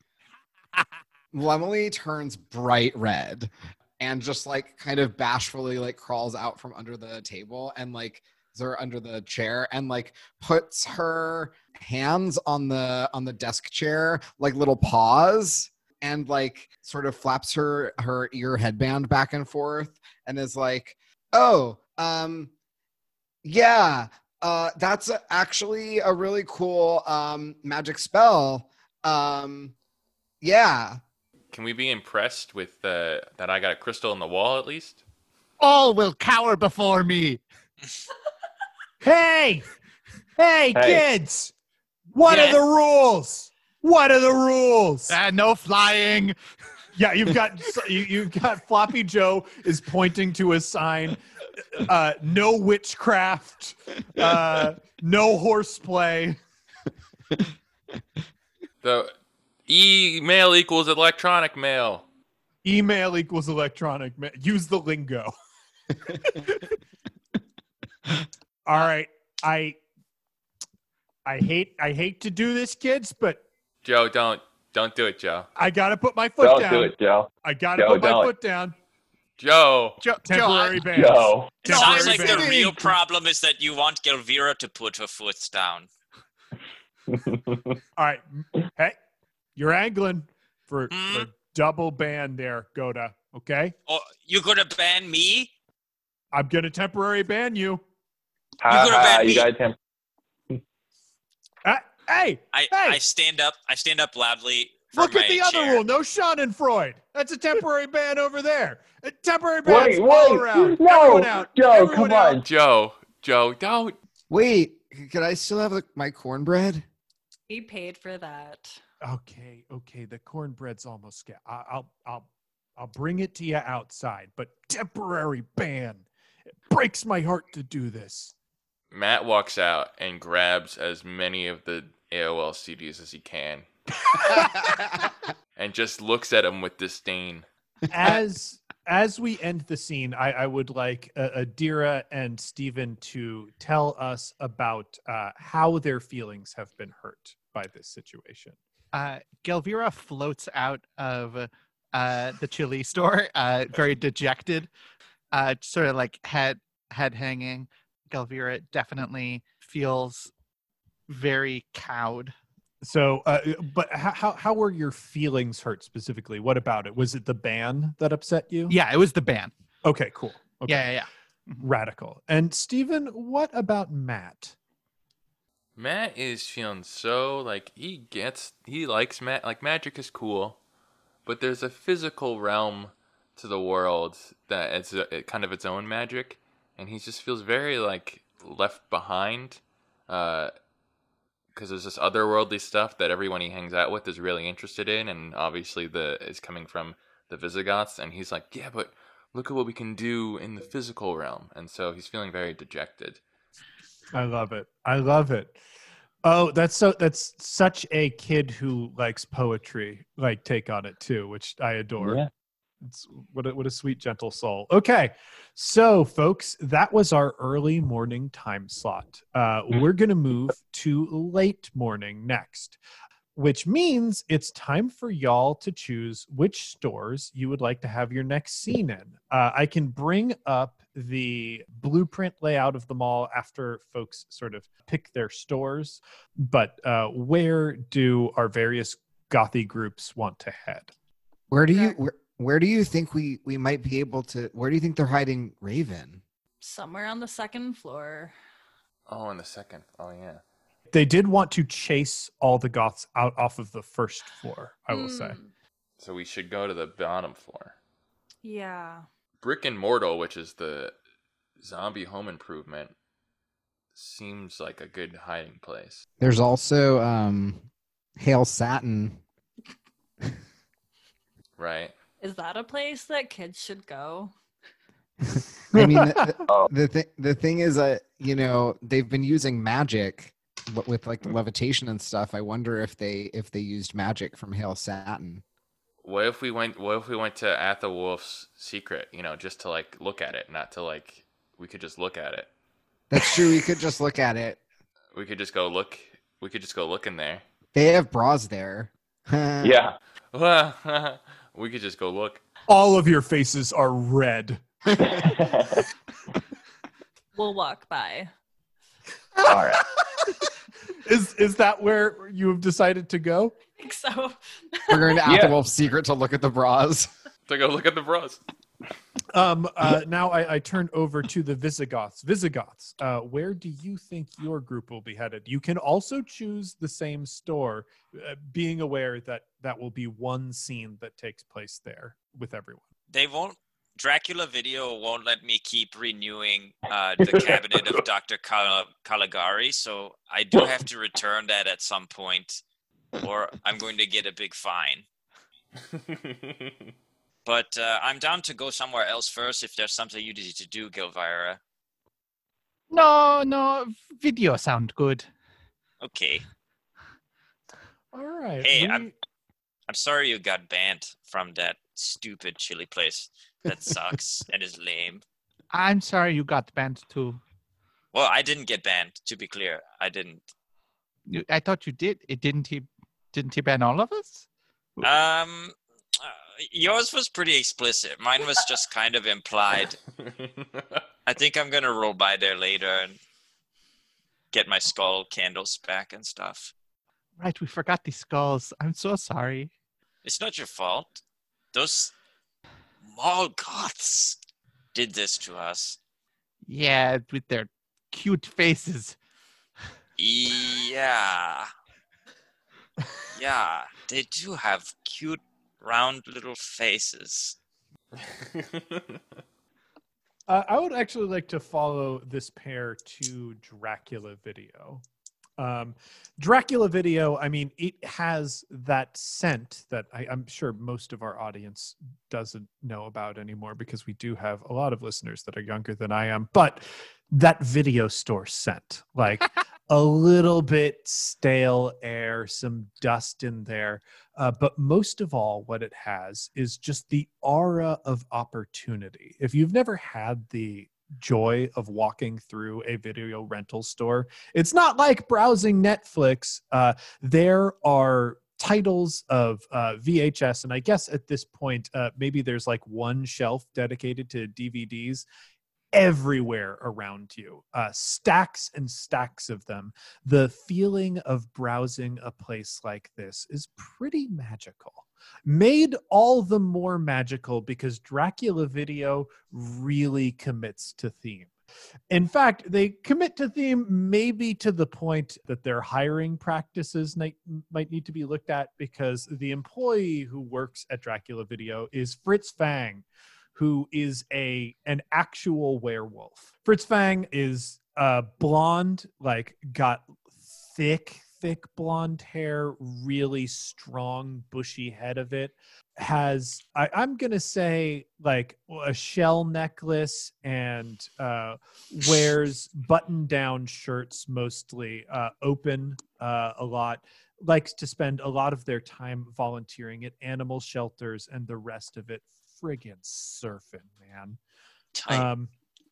Emily turns bright red and just like kind of bashfully like crawls out from under the table and like or under the chair and like puts her hands on the on the desk chair like little paws and like sort of flaps her her ear headband back and forth and is like, oh um yeah uh that's a, actually a really cool um magic spell. Um yeah. Can we be impressed with uh, that I got a crystal in the wall at least? All will cower before me. Hey, hey, Hey. kids! What Yes? are the rules? What are the rules? Uh, no flying. Yeah, you've got you, you've got Floppy Joe is pointing to a sign. Uh, no witchcraft. Uh, no horseplay. The email equals electronic mail. Email equals electronic. Ma- Use the lingo. All right, I I hate I hate to do this, kids, but Joe, don't don't do it, Joe. I gotta put my foot Don't down. do it, Joe. I gotta Joe, put my don't. foot down. Joe. Joe, Temporary Joe, ban. Joe. It sounds Temporary like the ban. real problem is that you want Gelvira to put her foot down. All right, hey, you're angling for, Hmm? for double ban there, Goda. Okay, Oh, you gonna ban me? I'm gonna temporary ban you. Ha, gonna ha, ban you me? guys have Uh, hey, I, Hey! I stand up. I stand up loudly. From look at my the other chair. rule. No Schadenfreude. That's a temporary ban over there. A temporary bans Wait, all wait, around. no, Everyone out. Joe, Everyone come out. on. Joe. Joe, don't. Wait, could I still have the, my cornbread? We paid for that. Okay, okay. The cornbread's almost sca- I- I'll I'll I'll bring it to you outside, but temporary ban. It breaks my heart to do this. Matt walks out and grabs as many of the A O L C Ds as he can and just looks at him with disdain. As as we end the scene, I, I would like uh, Adira and Stephen to tell us about uh, how their feelings have been hurt by this situation. Uh, Gelvira floats out of uh, the chili store, uh, very dejected, uh, sort of like head head hanging. Gelvira definitely feels very cowed. So, uh, but how, how how were your feelings hurt specifically? What about it? Was it the ban that upset you? Yeah, it was the ban. Okay, cool. Okay. Yeah, yeah, yeah. Radical. And Stephen, what about Matt? Matt is feeling so like he gets he likes Matt like magic is cool, but there's a physical realm to the world that it's a, it, kind of its own magic, and he just feels very like left behind, uh, because there's this otherworldly stuff that everyone he hangs out with is really interested in, and obviously the is coming from the Visigoths, and he's like, yeah, but look at what we can do in the physical realm, and so he's feeling very dejected. I love it. I love it. Oh, that's so that's such a kid who likes poetry, like take on it too, which I adore. Yeah. It's what a, what a sweet, gentle soul. Okay, so folks, that was our early morning time slot. Uh, we're gonna move to late morning next, which means it's time for y'all to choose which stores you would like to have your next scene in. Uh, I can bring up the blueprint layout of the mall after folks sort of pick their stores, but uh, where do our various gothy groups want to head? Where do you where, where do you think we we might be able to? Where do you think they're hiding Raven? Somewhere on the second floor. Oh, in the second. Oh, yeah. They did want to chase all the goths out off of the first floor, I will say. Hmm. So we should go to the bottom floor. Yeah. Brick and Mortal, which is the zombie home improvement, seems like a good hiding place. There's also um, Hail Satin. Right? Is that a place that kids should go? I mean, the, Oh. the, th- the thing is, uh, you know, they've been using magic w- with like the levitation and stuff. I wonder if they if they used magic from Hail Satin. What if we went what if we went to Athelwolf's secret, you know, just to like look at it, not to like we could just look at it. That's true. We could just look at it. We could just go look we could just go look in there. They have bras there. Yeah. We could just go look. All of your faces are red. We'll walk by. All right. Is is that where you have decided to go? I think so. We're going to Yeah. Athelwolf's secret to look at the bras. To go look at the bras. Um, uh, now I, I turn over to the Visigoths. Visigoths, uh, where do you think your group will be headed? You can also choose the same store, uh, being aware that that will be one scene that takes place there with everyone. They won't. Dracula Video won't let me keep renewing uh, the cabinet of Doctor Cal- Caligari, so I do have to return that at some point, or I'm going to get a big fine. But uh, I'm down to go somewhere else first if there's something you need to do, Gilvira. No, no, video sound good. Okay. All right. Hey, we- I'm- I'm sorry you got banned from that stupid chili place that sucks and is lame. I'm sorry you got banned too. Well, I didn't get banned, to be clear. I didn't. You, I thought you did. It didn't he? Didn't he ban all of us? Um, uh, yours was pretty explicit. Mine was just kind of implied. I think I'm gonna roll by there later and get my skull candles back and stuff. Right, we forgot the skulls. I'm so sorry. It's not your fault. Those mall goths did this to us. Yeah, with their cute faces. Yeah. Yeah, they do have cute, round little faces. Uh, I would actually like to follow this pair to Dracula Video. Um, Dracula Video, I mean, it has that scent that I, I'm sure most of our audience doesn't know about anymore because we do have a lot of listeners that are younger than I am. But that video store scent, like a little bit stale air, some dust in there. Uh, but most of all, what it has is just the aura of opportunity. If you've never had the joy of walking through a video rental store, it's not like browsing Netflix. Uh, there are titles of uh, V H S, and I guess at this point, uh, maybe there's like one shelf dedicated to D V Ds everywhere around you, uh, stacks and stacks of them. The feeling of browsing a place like this is pretty magical. Made all the more magical because Dracula Video really commits to theme. In fact, they commit to theme maybe to the point that their hiring practices might, might need to be looked at, because the employee who works at Dracula Video is Fritz Fang, who is a an actual werewolf. Fritz Fang is uh, blonde, like got thick, thick blonde hair, really strong, bushy head of it. Has, I, I'm going to say, like a shell necklace and uh, wears button-down shirts mostly, uh, open uh, a lot. Likes to spend a lot of their time volunteering at animal shelters and the rest of it friggin' surfing, man. Tight. Um,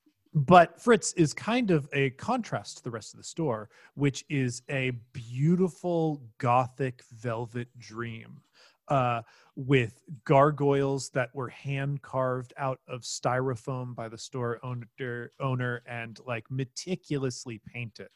but Fritz is kind of a contrast to the rest of the store, which is a beautiful gothic velvet dream uh, with gargoyles that were hand carved out of styrofoam by the store owner, owner and like meticulously painted.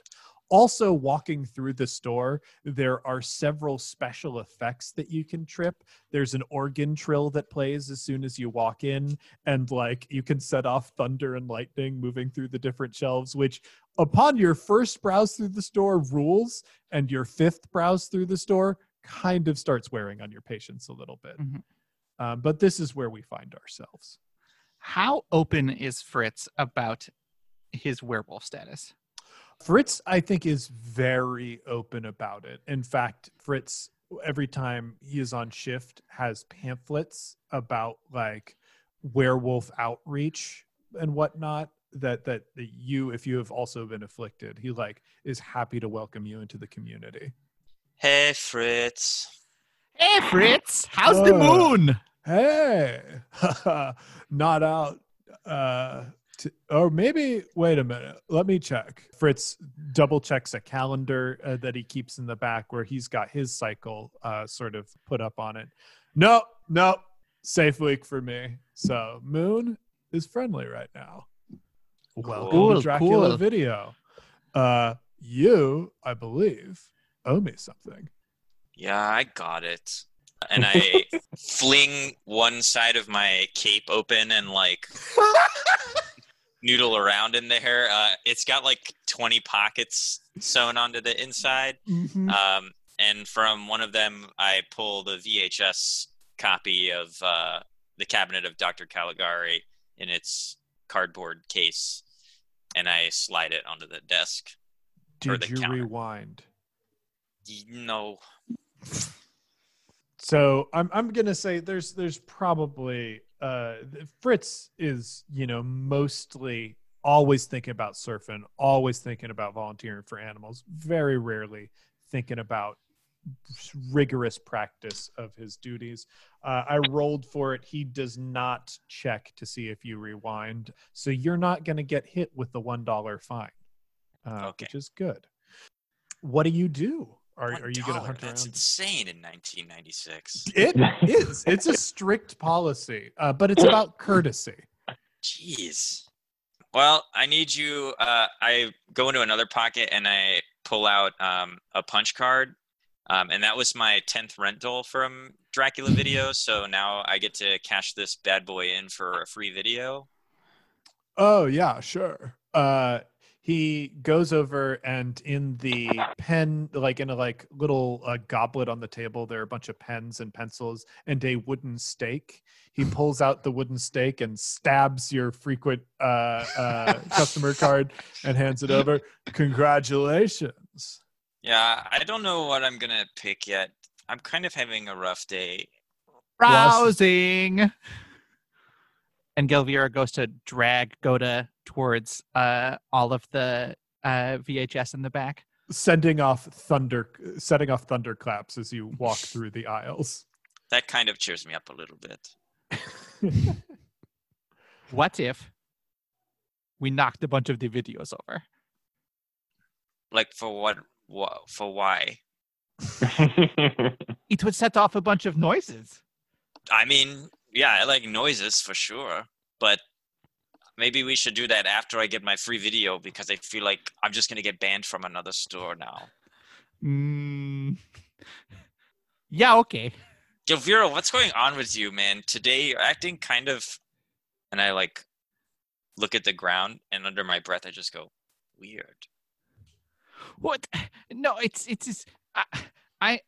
Also, walking through the store, there are several special effects that you can trip. There's an organ trill that plays as soon as you walk in, and like you can set off thunder and lightning moving through the different shelves, which upon your first browse through the store rules, and your fifth browse through the store kind of starts wearing on your patience a little bit. Mhm. Um, but this is where we find ourselves. How open is Fritz about his werewolf status? Fritz, I think, is very open about it. In fact, Fritz, every time he is on shift, has pamphlets about like werewolf outreach and whatnot. That that that you, if you have also been afflicted, he like is happy to welcome you into the community. Hey, Fritz. Hey, Fritz, how's the Uh, moon? Hey, not out. Uh, to, or maybe, wait a minute. Let me check. Fritz double checks a calendar uh, that he keeps in the back where he's got his cycle uh, sort of put up on it. No, no, safe week for me. So Moon is friendly right now. Welcome Cool, to Dracula cool. Video. Uh, you, I believe, owe me something. Yeah, I got it. And I fling one side of my cape open and like noodle around in there. Uh, it's got like twenty pockets sewn onto the inside. Mm-hmm. Um, and from one of them, I pull the V H S copy of uh, The Cabinet of Doctor Caligari in its cardboard case, and I slide it onto the desk. or Did the you counter. rewind? Y- No. So I'm I'm gonna say there's there's probably uh Fritz is, you know, mostly always thinking about surfing, always thinking about volunteering for animals, very rarely thinking about rigorous practice of his duties. Uh, I rolled for it. He does not check to see if you rewind, so you're not going to get hit with the one dollar fine, uh, Okay. which is good. What do you do? Are One are you going to dollar, hunt That's around? insane in nineteen ninety-six. It is. It's a strict policy, uh, but it's about courtesy. Jeez. Well, I need you. Uh, I go into another pocket and I pull out um, a punch card. Um, and that was my tenth rental from Dracula Video. So now I get to cash this bad boy in for a free video. Oh yeah, sure. Uh, he goes over and in the pen, like in a like little uh, goblet on the table, there are a bunch of pens and pencils and a wooden stake. He pulls out the wooden stake and stabs your frequent uh, uh, customer card and hands it over. Congratulations. Yeah, I don't know what I'm going to pick yet. I'm kind of having a rough day. Browsing. And Gelvira goes to drag Goda towards uh, all of the uh, V H S in the back. Sending off thunder, setting off thunderclaps as you walk through the aisles. That kind of cheers me up a little bit. What if we knocked a bunch of the videos over? Like for what? Wha- for why? It would set off a bunch of noises. I mean, yeah, I like noises for sure, but maybe we should do that after I get my free video because I feel like I'm just gonna get banned from another store now. Mm. Yeah, okay. Gilvira, what's going on with you, man? Today you're acting kind of, and I like look at the ground and under my breath I just go, weird. What? No, it's it's just, I I,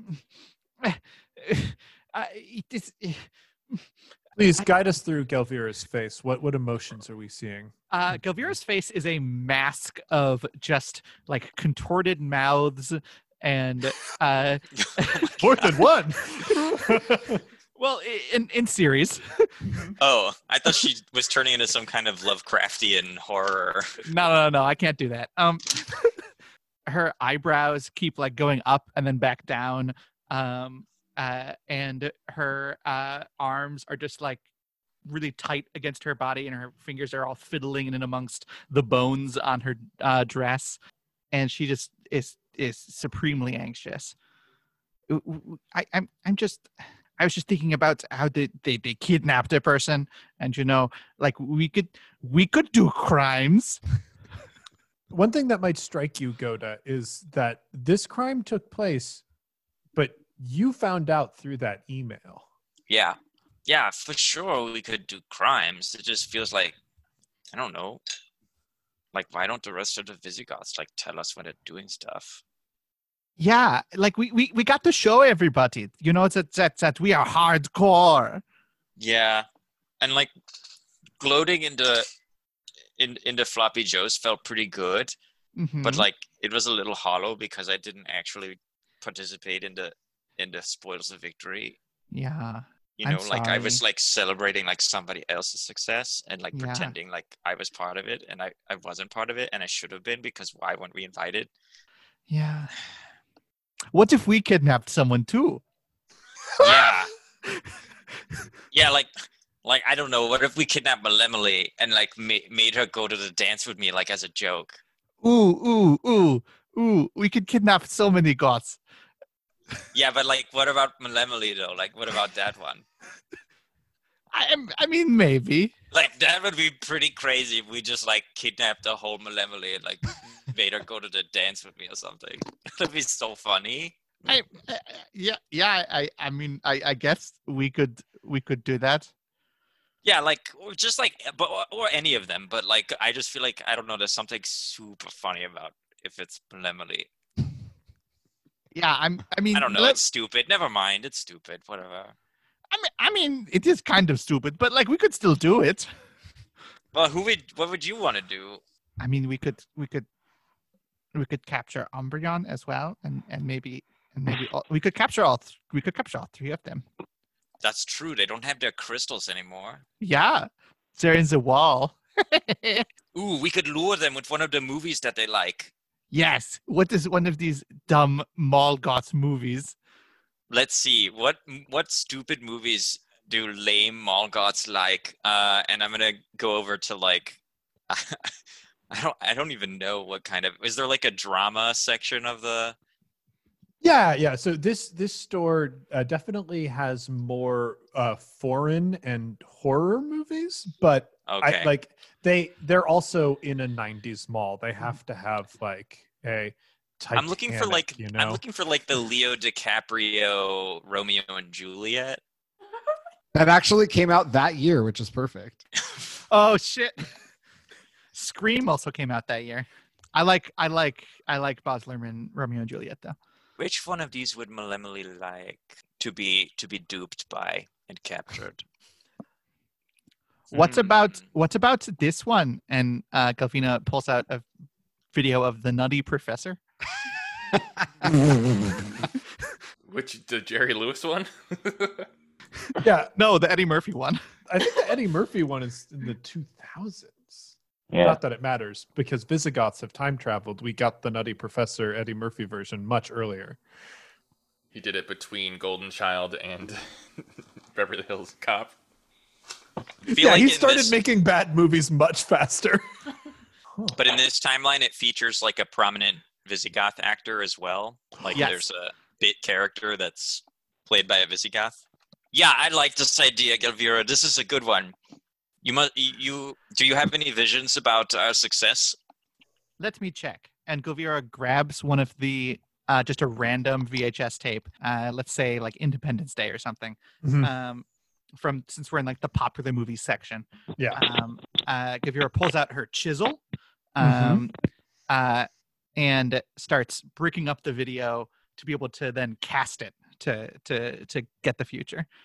I it is. Please guide us through Gelvira's face. What what emotions are we seeing? Uh, Gelvira's face is a mask of just like contorted mouths and uh, More than one. well, i- in in series. Oh, I thought she was turning into some kind of Lovecraftian horror. No, no, no, I can't do that. Um, her eyebrows keep like going up and then back down. Um, uh, and her uh, arms are just like really tight against her body, and her fingers are all fiddling in amongst the bones on her uh, dress, and she just is is supremely anxious. I, I'm I'm just. I was just thinking about how they, they, they kidnapped a person, and you know, like we could we could do crimes. One thing that might strike you, Goda, is that this crime took place, but you found out through that email. Yeah. Yeah, for sure we could do crimes. It just feels like, I don't know. Like, why don't the rest of the Visigoths, like, tell us when they're doing stuff? Yeah, like we, we, we got to show everybody, you know, that, that, that we are hardcore. Yeah. And, like, gloating into, in, into Floppy Joe's felt pretty good. Mhm. But, like, it was a little hollow because I didn't actually participate in the, in the spoils of victory. Yeah. You I'm know, like I was sorry. like celebrating like somebody else's success and like Yeah. pretending like I was part of it and I, I wasn't part of it and I should have been because why weren't we invited? Yeah. What if we kidnapped someone too? Yeah. Yeah, like like I don't know. What if we kidnapped Malemole and like ma- made her go to the dance with me like as a joke? Ooh, ooh, ooh, ooh. We could kidnap so many goths. Yeah, but like what about Malemole though? Like what about that one? I am. I mean, maybe. Like that would be pretty crazy if we just like kidnapped the whole Malemole and like made her go to the dance with me or something. That'd be so funny. I, I yeah, yeah. I, I mean, I, I guess we could, we could do that. Yeah, like or just like but or any of them, but like I just feel like I don't know. There's something super funny about if it's Malemole. Yeah, I'm. I mean, I don't know. let- It's stupid. Never mind. It's stupid. Whatever. I mean, I mean, it is kind of stupid, but like we could still do it. Well, who would? What would you want to do? I mean, we could, we could, we could capture Umbreon as well, and and maybe, and maybe all, we could capture all. Th- we could capture all three of them. That's true. They don't have their crystals anymore. Yeah, they're in the wall. Ooh, we could lure them with one of the movies that they like. Yes. What is one of these dumb mall goth movies? Let's see. What what stupid movies do lame mall goths like? Uh, and I'm gonna go over to like. I don't. I don't even know what kind of. Is there like a drama section of the? Yeah, yeah. So this this store uh, definitely has more uh, foreign and horror movies, but Okay. I like they they're also in a nineties mall. They have to have like a Titanic, I'm looking for like. you I'm know. looking for like the Leo DiCaprio Romeo and Juliet. That actually came out that year, which is perfect. Oh shit! Scream also came out that year. I like, I like, I like Baz Luhrmann, Romeo and Juliet though. Which one of these would Malemole like to be to be duped by and captured? What's Hmm. about what's about this one? And uh, Galvina pulls out a video of the Nutty Professor. Which the Jerry Lewis one? Yeah, No, the Eddie Murphy one. I think the Eddie Murphy one is in the two thousands. Yeah. Not that it matters because Visigoths have time traveled. We got the Nutty Professor Eddie Murphy version much earlier. He did it between Golden Child and Beverly Hills Cop. I feel Yeah, like he in started this- making bad movies much faster. But in this timeline, it features like a prominent Visigoth actor as well. Like Yes. there's a bit character that's played by a Visigoth. Yeah, I like this idea, Galvira. This is a good one. You must. You do you have any visions about our success? Let me check. And Galvira grabs one of the uh, just a random V H S tape. Uh, let's say like Independence Day or something. Mhm. Um, from since we're in like the popular movie section. Yeah. Um, uh, Galvira pulls out her chisel, Mhm. um, uh, and starts breaking up the video to be able to then cast it to to to get the future.